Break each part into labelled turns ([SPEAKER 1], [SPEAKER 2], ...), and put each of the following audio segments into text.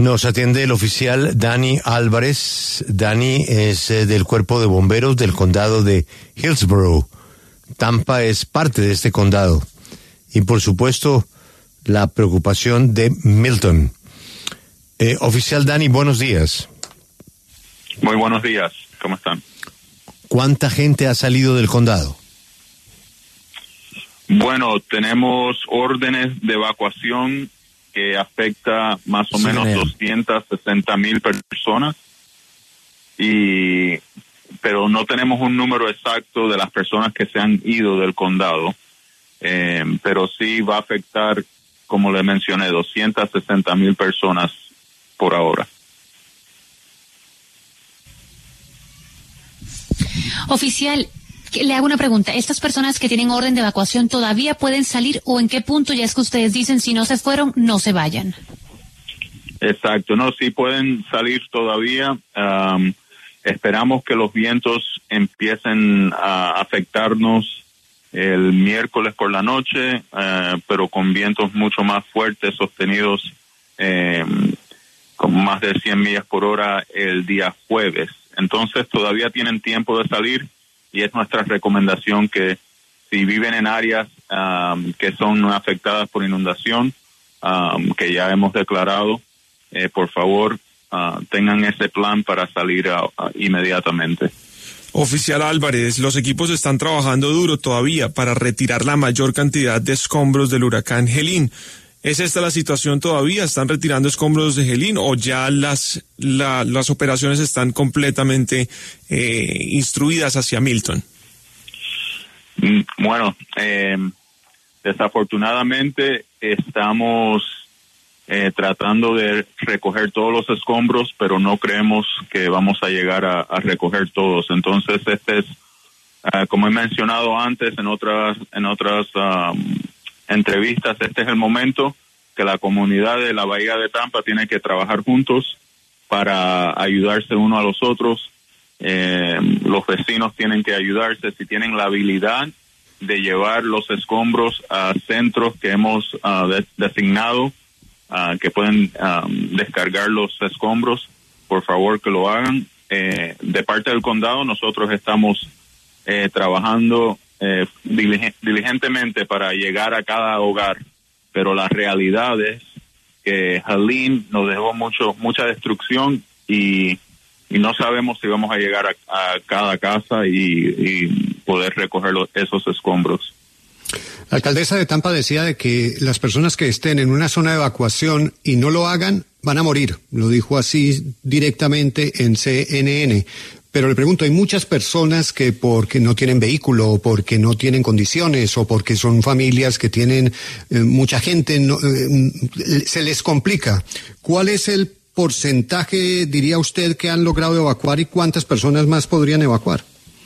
[SPEAKER 1] Nos atiende el oficial Danny Álvarez. Danny es del Cuerpo de Bomberos del condado de Hillsborough. Tampa es parte de este condado. Y por supuesto, la preocupación de Milton. Oficial Danny, buenos días.
[SPEAKER 2] Muy buenos días. ¿Cómo están?
[SPEAKER 1] ¿Cuánta gente ha salido del condado?
[SPEAKER 2] Bueno, tenemos órdenes de evacuación que afecta más o menos 260,000 personas, pero no tenemos un número exacto de las personas que se han ido del condado, pero sí va a afectar, como le mencioné, 260,000 personas por ahora.
[SPEAKER 3] Oficial, le hago una pregunta. ¿Estas personas que tienen orden de evacuación todavía pueden salir o en qué punto ya es que ustedes dicen si no se fueron, no se vayan?
[SPEAKER 2] Exacto, no, sí pueden salir todavía. Esperamos que los vientos empiecen a afectarnos el miércoles por la noche, pero con vientos mucho más fuertes, sostenidos con más de 100 millas por hora el día jueves. Entonces todavía tienen tiempo de salir. Y es nuestra recomendación que si viven en áreas que son afectadas por inundación, que ya hemos declarado, por favor, tengan ese plan para salir inmediatamente.
[SPEAKER 4] Oficial Álvarez, los equipos están trabajando duro todavía para retirar la mayor cantidad de escombros del huracán Helene. ¿Es esta la situación todavía? ¿Están retirando escombros de Helene o ya las operaciones están completamente instruidas hacia Milton?
[SPEAKER 2] Bueno, desafortunadamente estamos tratando de recoger todos los escombros, pero no creemos que vamos a llegar a recoger todos. Entonces, este es, como he mencionado antes en otras entrevistas, este es el momento que la comunidad de la Bahía de Tampa tiene que trabajar juntos para ayudarse uno a los otros. Los vecinos tienen que ayudarse. Si tienen la habilidad de llevar los escombros a centros que hemos designado, que pueden descargar los escombros, por favor que lo hagan. De parte del condado, nosotros estamos trabajando diligentemente para llegar a cada hogar, pero la realidad es que Helene nos dejó mucha destrucción y no sabemos si vamos a llegar a cada casa y poder recoger esos escombros.
[SPEAKER 5] La alcaldesa de Tampa decía de que las personas que estén en una zona de evacuación y no lo hagan van a morir. Lo dijo así directamente en CNN. Pero le pregunto, hay muchas personas que porque no tienen vehículo o porque no tienen condiciones o porque son familias que tienen mucha gente, se les complica. ¿Cuál es el porcentaje, diría usted, que han logrado evacuar y cuántas personas más podrían evacuar?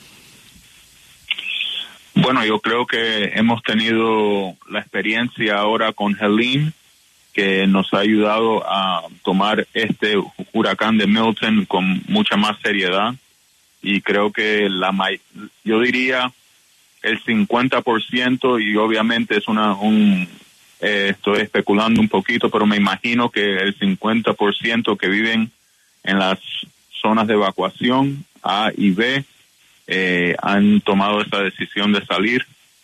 [SPEAKER 2] Bueno, yo creo que hemos tenido la experiencia ahora con Helene, que nos ha ayudado a tomar este huracán de Milton con mucha más seriedad. Y creo que yo diría el 50%, y obviamente es estoy especulando un poquito, pero me imagino que el 50% que viven en las zonas de evacuación A y B han tomado esa decisión de salir.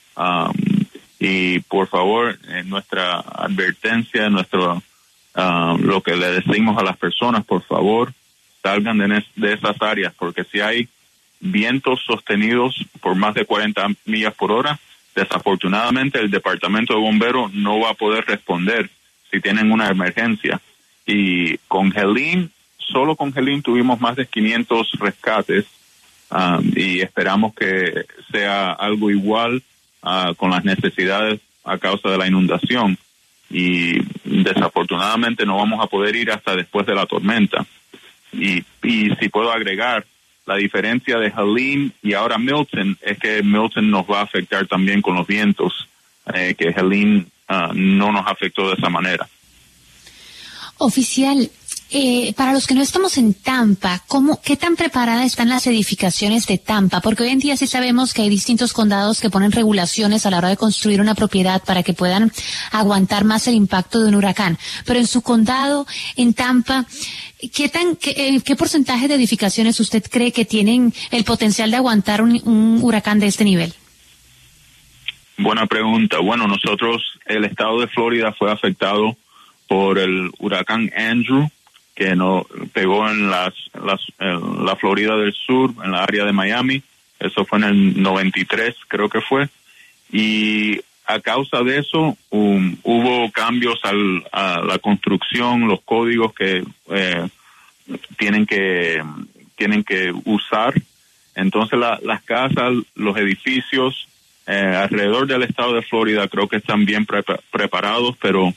[SPEAKER 2] Y por favor, nuestra advertencia, lo que le decimos a las personas, por favor, salgan de esas áreas, porque si hay vientos sostenidos por más de 40 millas por hora, desafortunadamente el departamento de bomberos no va a poder responder si tienen una emergencia. Y con Helene, solo con Helene tuvimos más de 500 rescates, y esperamos que sea algo igual con las necesidades a causa de la inundación. Y desafortunadamente no vamos a poder ir hasta después de la tormenta. Y si puedo agregar, la diferencia de Helene y ahora Milton es que Milton nos va a afectar también con los vientos, que Helene no nos afectó de esa manera.
[SPEAKER 3] Oficial, para los que no estamos en Tampa, ¿qué tan preparadas están las edificaciones de Tampa? Porque hoy en día sí sabemos que hay distintos condados que ponen regulaciones a la hora de construir una propiedad para que puedan aguantar más el impacto de un huracán. Pero en su condado, en Tampa, ¿qué porcentaje de edificaciones usted cree que tienen el potencial de aguantar un huracán de este nivel?
[SPEAKER 2] Buena pregunta. Bueno, el estado de Florida fue afectado por el huracán Andrew, que nos pegó en la Florida del Sur, en la área de Miami. Eso fue en el 93, creo que fue. Y a causa de eso, hubo cambios a la construcción, los códigos que tienen que usar. Entonces, las casas, los edificios alrededor del estado de Florida creo que están bien preparados, pero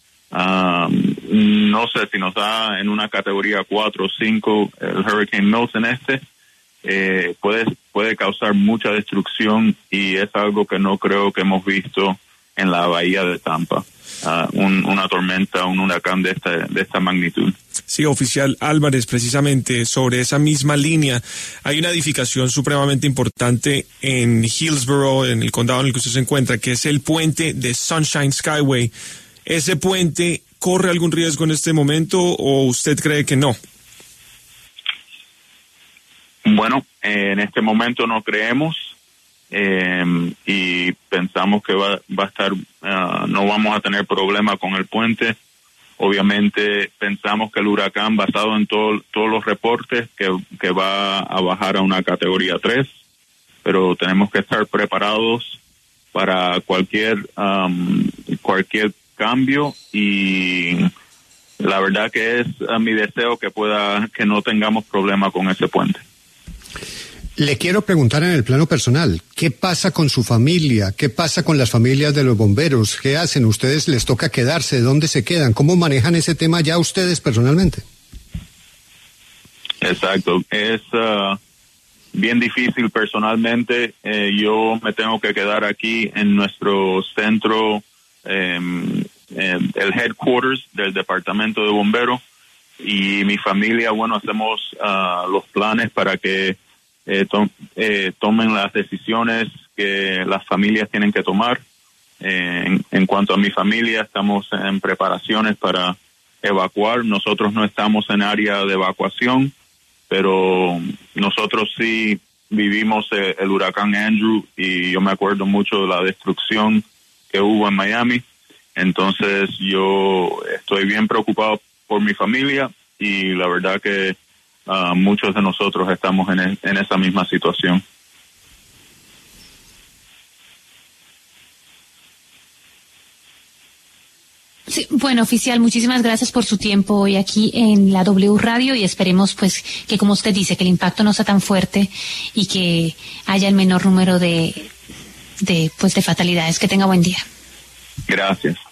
[SPEAKER 2] no sé si nos da en una categoría 4 o 5 el Hurricane Milton puede causar mucha destrucción, y es algo que no creo que hemos visto en la bahía de Tampa. Una tormenta, un huracán de esta magnitud.
[SPEAKER 4] Sí, oficial Álvarez, precisamente sobre esa misma línea, hay una edificación supremamente importante en Hillsborough, en el condado en el que usted se encuentra, que es el puente de Sunshine Skyway. ¿Ese puente corre algún riesgo en este momento o usted cree que no?
[SPEAKER 2] Bueno, en este momento no creemos. Y pensamos que va a estar, no vamos a tener problema con el puente. Obviamente pensamos que el huracán, basado en todos los reportes, que va a bajar a una categoría 3, pero tenemos que estar preparados para cualquier cambio, y la verdad que es mi deseo que no tengamos problema con ese puente.
[SPEAKER 5] Le quiero preguntar en el plano personal, ¿qué pasa con su familia? ¿Qué pasa con las familias de los bomberos? ¿Qué hacen? ¿Ustedes les toca quedarse? ¿Dónde se quedan? ¿Cómo manejan ese tema ya ustedes personalmente?
[SPEAKER 2] Exacto. Es bien difícil personalmente. Yo me tengo que quedar aquí en nuestro centro, el headquarters del departamento de bomberos, y mi familia, bueno, hacemos los planes para que tomen las decisiones que las familias tienen que tomar. En cuanto a mi familia, estamos en preparaciones para evacuar. Nosotros no estamos en área de evacuación, pero nosotros sí vivimos el huracán Andrew, y yo me acuerdo mucho de la destrucción que hubo en Miami. Entonces yo estoy bien preocupado por mi familia, y la verdad que muchos de nosotros estamos en esa misma situación.
[SPEAKER 3] Sí, bueno, oficial, muchísimas gracias por su tiempo hoy aquí en la W Radio, y esperemos pues que, como usted dice, que el impacto no sea tan fuerte y que haya el menor número de fatalidades. Que tenga buen día.
[SPEAKER 2] Gracias.